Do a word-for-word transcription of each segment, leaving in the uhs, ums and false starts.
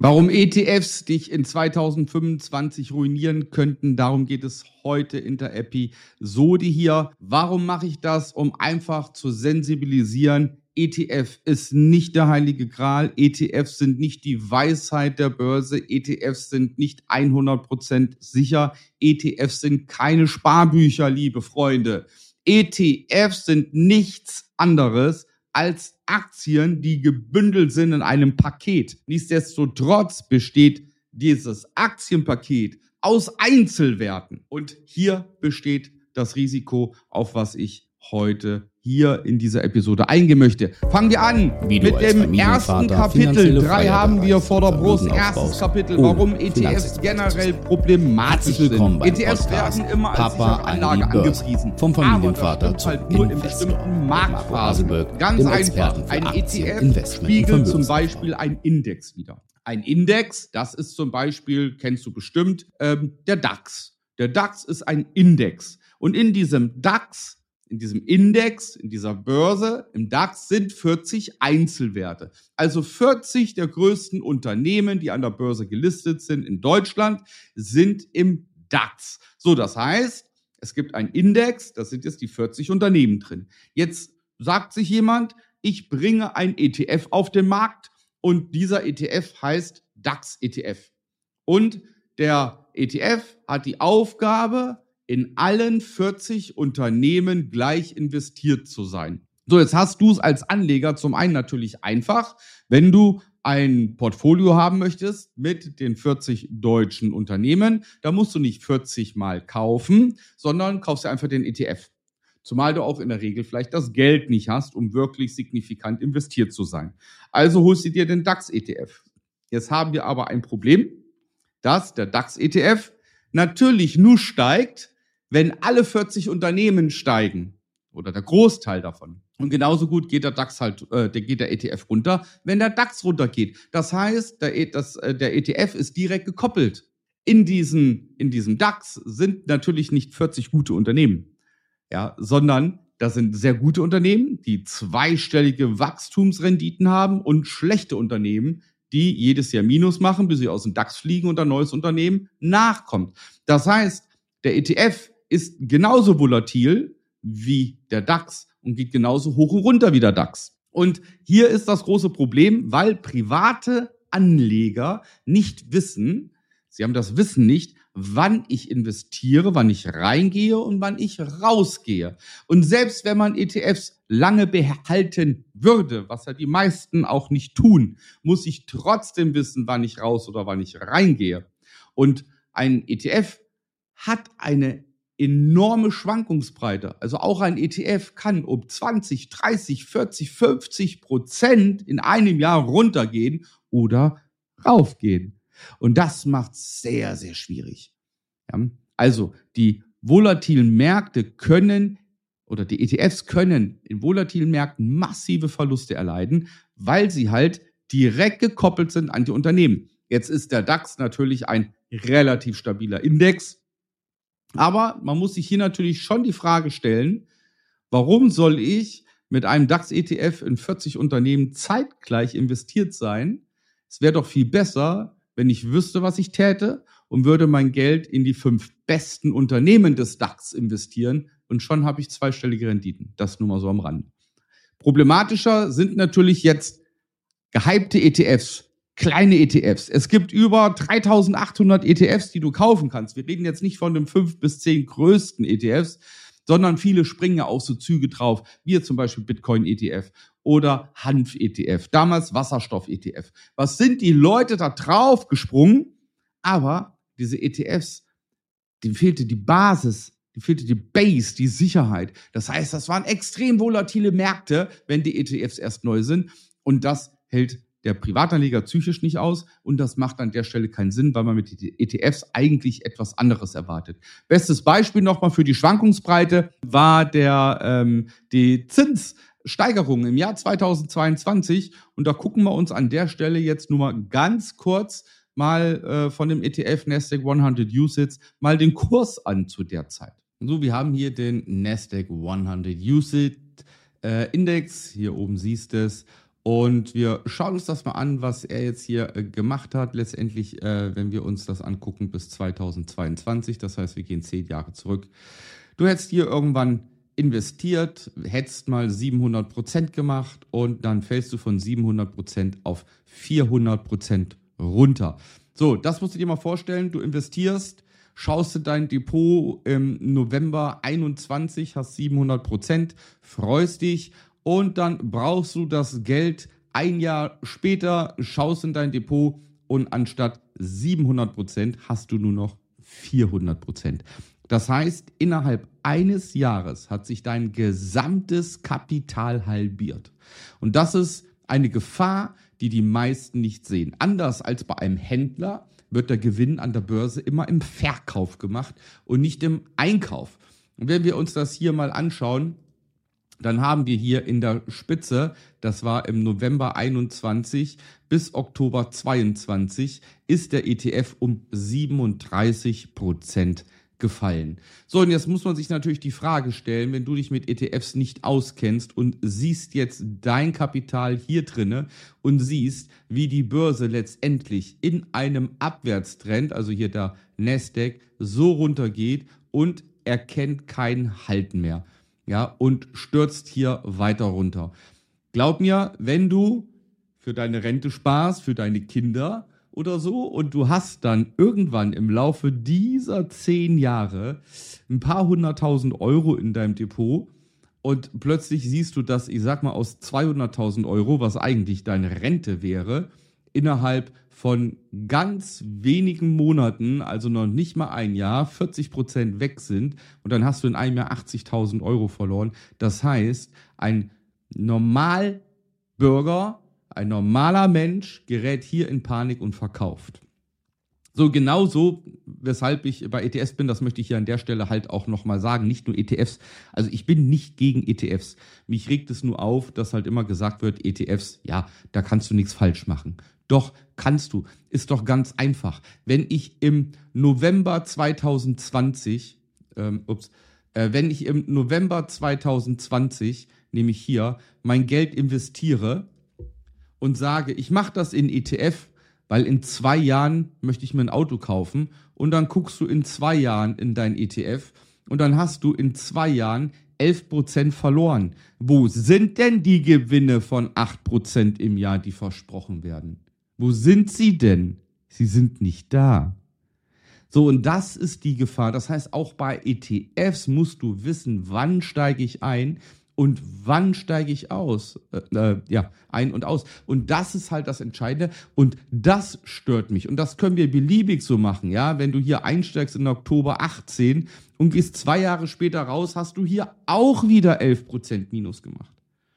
Warum E T Fs dich in zweitausendfünfundzwanzig ruinieren könnten, darum geht es heute in der Episode hier. Warum mache ich das? Um einfach zu sensibilisieren. E T F ist nicht der heilige Gral. E T Fs sind nicht die Weisheit der Börse. E T Fs sind nicht hundert Prozent sicher. E T Fs sind keine Sparbücher, liebe Freunde. E T Fs sind nichts anderes als Aktien, die gebündelt sind in einem Paket. Nichtsdestotrotz besteht dieses Aktienpaket aus Einzelwerten. Und hier besteht das Risiko, auf was ich heute hier in dieser Episode eingehen möchte. Fangen wir an mit dem ersten Kapitel. Drei haben wir vor der Brust. Erstes Kapitel, warum E T Fs generell problematisch sind. E T Fs werden immer als sichere Anlage angepriesen. Vom Familienvater zu halt nur in bestimmten Marktphasen. Ganz einfach. Ein E T F spiegelt zum Beispiel einen Index wider. Ein Index, das ist zum Beispiel, kennst du bestimmt, ähm, der DAX. Der DAX ist ein Index. Und in diesem DAX In diesem Index, in dieser Börse, im DAX sind vierzig Einzelwerte. Also vierzig der größten Unternehmen, die an der Börse gelistet sind in Deutschland, sind im DAX. So, das heißt, es gibt einen Index, da sind jetzt die vierzig Unternehmen drin. Jetzt sagt sich jemand, ich bringe ein E T F auf den Markt und dieser E T F heißt DAX-E T F. Und der E T F hat die Aufgabe, in allen vierzig Unternehmen gleich investiert zu sein. So, jetzt hast du es als Anleger zum einen natürlich einfach, wenn du ein Portfolio haben möchtest mit den vierzig deutschen Unternehmen, da musst du nicht vierzig Mal kaufen, sondern kaufst dir einfach den E T F. Zumal du auch in der Regel vielleicht das Geld nicht hast, um wirklich signifikant investiert zu sein. Also holst du dir den DAX-E T F. Jetzt haben wir aber ein Problem, dass der DAX-E T F natürlich nur steigt, wenn alle vierzig Unternehmen steigen oder der Großteil davon. Und genauso gut geht der DAX halt, äh, geht der E T F runter, wenn der DAX runtergeht. Das heißt, der, e, das, äh, der E T F ist direkt gekoppelt. In diesen, in diesem DAX sind natürlich nicht vierzig gute Unternehmen, ja, sondern das sind sehr gute Unternehmen, die zweistellige Wachstumsrenditen haben und schlechte Unternehmen, die jedes Jahr Minus machen, bis sie aus dem DAX fliegen und ein neues Unternehmen nachkommt. Das heißt, der E T F ist genauso volatil wie der DAX und geht genauso hoch und runter wie der DAX. Und hier ist das große Problem, weil private Anleger nicht wissen, sie haben das Wissen nicht, wann ich investiere, wann ich reingehe und wann ich rausgehe. Und selbst wenn man E T Fs lange behalten würde, was ja die meisten auch nicht tun, muss ich trotzdem wissen, wann ich raus oder wann ich reingehe. Und ein E T F hat eine enorme Schwankungsbreite. Also auch ein E T F kann um zwanzig, dreißig, vierzig, fünfzig Prozent in einem Jahr runtergehen oder raufgehen. Und das macht es sehr, sehr schwierig. Ja? Also die volatilen Märkte können oder die E T Fs können in volatilen Märkten massive Verluste erleiden, weil sie halt direkt gekoppelt sind an die Unternehmen. Jetzt ist der DAX natürlich ein relativ stabiler Index. Aber man muss sich hier natürlich schon die Frage stellen, warum soll ich mit einem DAX-E T F in vierzig Unternehmen zeitgleich investiert sein? Es wäre doch viel besser, wenn ich wüsste, was ich täte und würde mein Geld in die fünf besten Unternehmen des DAX investieren und schon habe ich zweistellige Renditen. Das nur mal so am Rand. Problematischer sind natürlich jetzt gehypte E T Fs. Kleine E T Fs. Es gibt über dreitausendachthundert E T Fs, die du kaufen kannst. Wir reden jetzt nicht von den fünf bis zehn größten E T Fs, sondern viele springen ja auch so Züge drauf, wie zum Beispiel Bitcoin-E T F oder Hanf-E T F, damals Wasserstoff-E T F. Was sind die Leute da drauf gesprungen? Aber diese E T Fs, denen fehlte die Basis, denen fehlte die Base, die Sicherheit. Das heißt, das waren extrem volatile Märkte, wenn die E T Fs erst neu sind. Und das hält der Privatanleger psychisch nicht aus und das macht an der Stelle keinen Sinn, weil man mit den E T Fs eigentlich etwas anderes erwartet. Bestes Beispiel nochmal für die Schwankungsbreite war der ähm, die Zinssteigerung im Jahr zweitausendzweiundzwanzig und da gucken wir uns an der Stelle jetzt nur mal ganz kurz mal äh, von dem E T F Nasdaq hundert U S I T S mal den Kurs an zu der Zeit. So, wir haben hier den Nasdaq hundert U S I T äh, Index, hier oben siehst du es. Und wir schauen uns das mal an, was er jetzt hier äh, gemacht hat. Letztendlich, äh, wenn wir uns das angucken, bis zweitausendzweiundzwanzig. Das heißt, wir gehen zehn Jahre zurück. Du hättest hier irgendwann investiert, hättest mal siebenhundert Prozent gemacht und dann fällst du von siebenhundert Prozent auf vierhundert Prozent runter. So, das musst du dir mal vorstellen. Du investierst, schaust du dein Depot im November einundzwanzig, hast siebenhundert Prozent, freust dich. Und dann brauchst du das Geld ein Jahr später, schaust in dein Depot und anstatt siebenhundert Prozent hast du nur noch vierhundert Prozent. Das heißt, innerhalb eines Jahres hat sich dein gesamtes Kapital halbiert. Und das ist eine Gefahr, die die meisten nicht sehen. Anders als bei einem Händler wird der Gewinn an der Börse immer im Verkauf gemacht und nicht im Einkauf. Und wenn wir uns das hier mal anschauen, dann haben wir hier in der Spitze, das war im November einundzwanzig bis Oktober zweiundzwanzig, ist der E T F um siebenunddreißig Prozent gefallen. So, und jetzt muss man sich natürlich die Frage stellen, wenn du dich mit E T Fs nicht auskennst und siehst jetzt dein Kapital hier drinne und siehst, wie die Börse letztendlich in einem Abwärtstrend, also hier der Nasdaq, so runtergeht und erkennt kein Halten mehr. Ja, und stürzt hier weiter runter. Glaub mir, wenn du für deine Rente sparst, für deine Kinder oder so und du hast dann irgendwann im Laufe dieser zehn Jahre ein paar hunderttausend Euro in deinem Depot und plötzlich siehst du, dass, ich sag mal, aus zweihunderttausend Euro, was eigentlich deine Rente wäre, innerhalb von ganz wenigen Monaten, also noch nicht mal ein Jahr, vierzig Prozent weg sind und dann hast du in einem Jahr achtzigtausend Euro verloren. Das heißt, ein Normalbürger, ein normaler Mensch gerät hier in Panik und verkauft. So genauso, weshalb ich bei E T Fs bin, das möchte ich hier an der Stelle halt auch nochmal sagen, nicht nur E T Fs, also ich bin nicht gegen E T Fs. Mich regt es nur auf, dass halt immer gesagt wird, E T Fs, ja, da kannst du nichts falsch machen. Doch, kannst du. Ist doch ganz einfach. Wenn ich im November zweitausendzwanzig, ähm, ups, äh, wenn ich im November zweitausendzwanzig, nämlich hier, mein Geld investiere und sage, ich mache das in E T F, weil in zwei Jahren möchte ich mir ein Auto kaufen und dann guckst du in zwei Jahren in dein E T F und dann hast du in zwei Jahren elf Prozent verloren. Wo sind denn die Gewinne von acht Prozent im Jahr, die versprochen werden? Wo sind sie denn? Sie sind nicht da. So, und das ist die Gefahr. Das heißt, auch bei E T Fs musst du wissen, wann steige ich ein und wann steige ich aus, äh, ja, ein und aus. Und das ist halt das Entscheidende und das stört mich. Und das können wir beliebig so machen, ja. Wenn du hier einsteigst in Oktober achtzehn und gehst zwei Jahre später raus, hast du hier auch wieder elf Prozent Minus gemacht.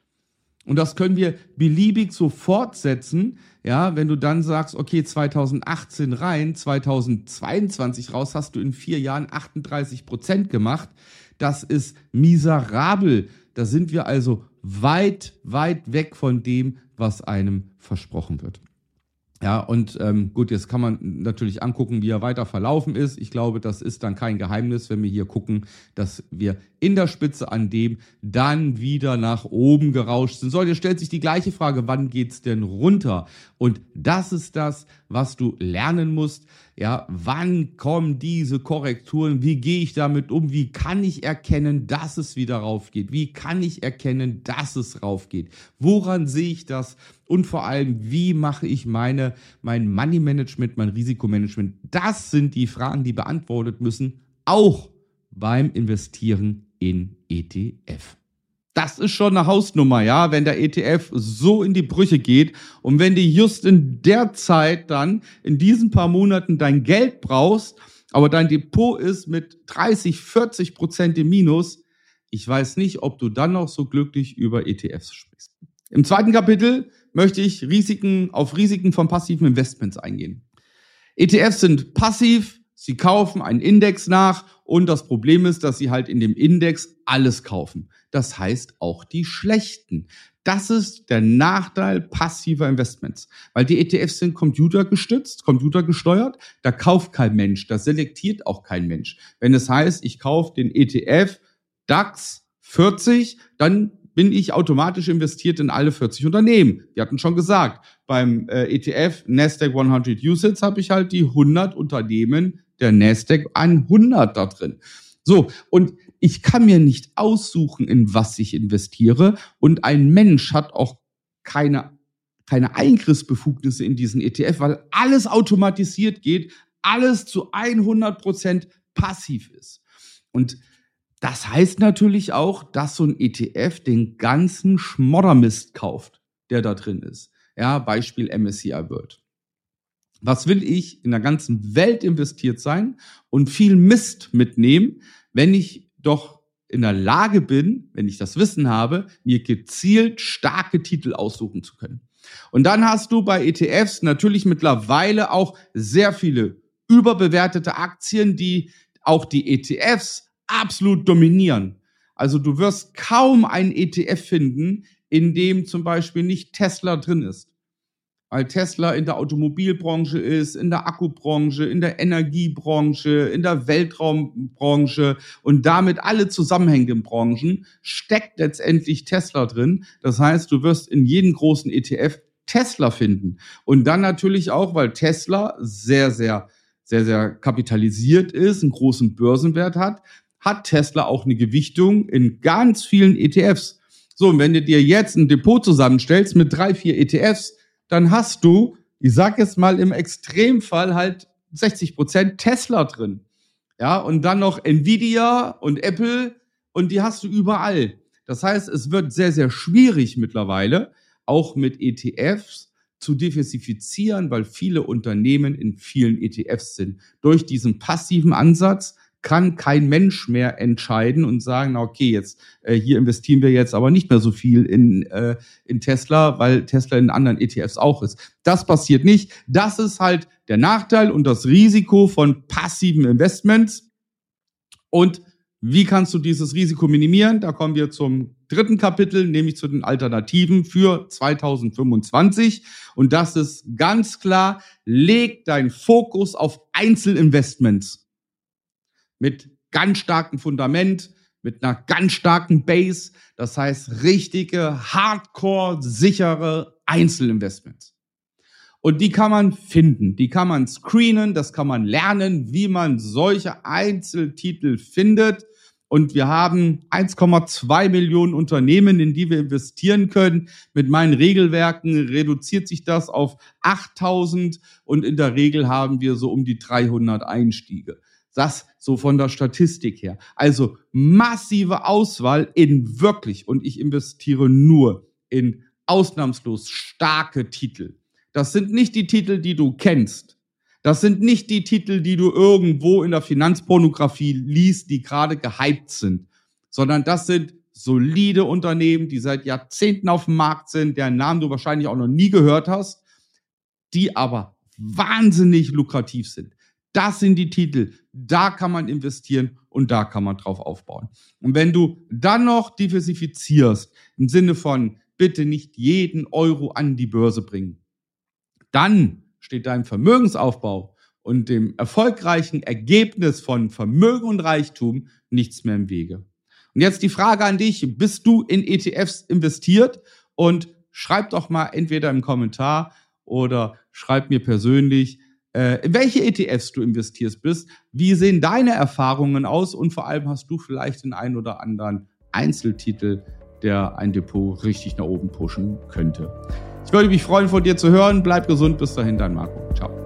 Und das können wir beliebig so fortsetzen, ja, wenn du dann sagst, okay, zweitausendachtzehn rein, zweitausendzweiundzwanzig raus, hast du in vier Jahren achtunddreißig Prozent gemacht. Das ist miserabel. Da sind wir also weit, weit weg von dem, was einem versprochen wird. Ja, und ähm, gut, jetzt kann man natürlich angucken, wie er weiter verlaufen ist. Ich glaube, das ist dann kein Geheimnis, wenn wir hier gucken, dass wir in der Spitze an dem dann wieder nach oben gerauscht sind. So, jetzt stellt sich die gleiche Frage, wann geht's denn runter? Und das ist das, was du lernen musst. Ja, wann kommen diese Korrekturen? Wie gehe ich damit um? Wie kann ich erkennen, dass es wieder raufgeht? Wie kann ich erkennen, dass es raufgeht? Woran sehe ich das? Und vor allem, wie mache ich meine, mein Money Management, mein Risikomanagement? Das sind die Fragen, die beantwortet müssen, auch beim Investieren in E T F. Das ist schon eine Hausnummer, ja, wenn der E T F so in die Brüche geht und wenn du just in der Zeit dann, in diesen paar Monaten dein Geld brauchst, aber dein Depot ist mit dreißig, vierzig Prozent im Minus, ich weiß nicht, ob du dann noch so glücklich über E T Fs sprichst. Im zweiten Kapitel möchte ich Risiken auf Risiken von passiven Investments eingehen. E T Fs sind passiv, sie kaufen einen Index nach und das Problem ist, dass sie halt in dem Index alles kaufen. Das heißt auch die schlechten. Das ist der Nachteil passiver Investments, weil die E T Fs sind computergestützt, computergesteuert, da kauft kein Mensch, da selektiert auch kein Mensch. Wenn es heißt, ich kaufe den E T F DAX vierzig, dann bin ich automatisch investiert in alle vierzig Unternehmen. Wir hatten schon gesagt, beim äh, E T F Nasdaq hundert U S I T S habe ich halt die hundert Unternehmen der Nasdaq hundert da drin. So, und ich kann mir nicht aussuchen, in was ich investiere. Und ein Mensch hat auch keine, keine Eingriffsbefugnisse in diesen E T F, weil alles automatisiert geht, alles zu hundert Prozent passiv ist. Und das heißt natürlich auch, dass so ein E T F den ganzen Schmoddermist kauft, der da drin ist. Ja, Beispiel M S C I World. Was will ich in der ganzen Welt investiert sein und viel Mist mitnehmen, wenn ich doch in der Lage bin, wenn ich das Wissen habe, mir gezielt starke Titel aussuchen zu können. Und dann hast du bei E T Fs natürlich mittlerweile auch sehr viele überbewertete Aktien, die auch die E T Fs absolut dominieren. Also du wirst kaum einen E T F finden, in dem zum Beispiel nicht Tesla drin ist. Weil Tesla in der Automobilbranche ist, in der Akkubranche, in der Energiebranche, in der Weltraumbranche und damit alle zusammenhängenden Branchen steckt letztendlich Tesla drin. Das heißt, du wirst in jedem großen E T F Tesla finden. Und dann natürlich auch, weil Tesla sehr, sehr, sehr, sehr kapitalisiert ist, einen großen Börsenwert hat, hat Tesla auch eine Gewichtung in ganz vielen E T Fs. So, und wenn du dir jetzt ein Depot zusammenstellst mit drei, vier E T Fs, dann hast du, ich sag jetzt mal im Extremfall halt sechzig Prozent Tesla drin. Ja, und dann noch Nvidia und Apple und die hast du überall. Das heißt, es wird sehr, sehr schwierig mittlerweile, auch mit E T Fs zu diversifizieren, weil viele Unternehmen in vielen E T Fs sind. Durch diesen passiven Ansatz kann kein Mensch mehr entscheiden und sagen, na okay, jetzt äh, hier investieren wir jetzt aber nicht mehr so viel in, äh, in Tesla, weil Tesla in anderen E T Fs auch ist. Das passiert nicht. Das ist halt der Nachteil und das Risiko von passiven Investments. Und wie kannst du dieses Risiko minimieren? Da kommen wir zum dritten Kapitel, nämlich zu den Alternativen für zweitausendfünfundzwanzig. Und das ist ganz klar, leg deinen Fokus auf Einzelinvestments. Mit ganz starkem Fundament, mit einer ganz starken Base. Das heißt, richtige, hardcore, sichere Einzelinvestments. Und die kann man finden, die kann man screenen, das kann man lernen, wie man solche Einzeltitel findet. Und wir haben eins Komma zwei Millionen Unternehmen, in die wir investieren können. Mit meinen Regelwerken reduziert sich das auf achttausend und in der Regel haben wir so um die dreihundert Einstiege. Das so von der Statistik her. Also massive Auswahl in wirklich, und ich investiere nur in ausnahmslos starke Titel. Das sind nicht die Titel, die du kennst. Das sind nicht die Titel, die du irgendwo in der Finanzpornografie liest, die gerade gehypt sind, sondern das sind solide Unternehmen, die seit Jahrzehnten auf dem Markt sind, deren Namen du wahrscheinlich auch noch nie gehört hast, die aber wahnsinnig lukrativ sind. Das sind die Titel, da kann man investieren und da kann man drauf aufbauen. Und wenn du dann noch diversifizierst, im Sinne von bitte nicht jeden Euro an die Börse bringen, dann steht deinem Vermögensaufbau und dem erfolgreichen Ergebnis von Vermögen und Reichtum nichts mehr im Wege. Und jetzt die Frage an dich, bist du in E T Fs investiert? Und schreib doch mal entweder im Kommentar oder schreib mir persönlich, äh, in welche E T Fs du investiert bist. Wie sehen deine Erfahrungen aus? Und vor allem hast du vielleicht den einen oder anderen Einzeltitel, der ein Depot richtig nach oben pushen könnte. Ich würde mich freuen, von dir zu hören. Bleib gesund. Bis dahin, dein Marco. Ciao.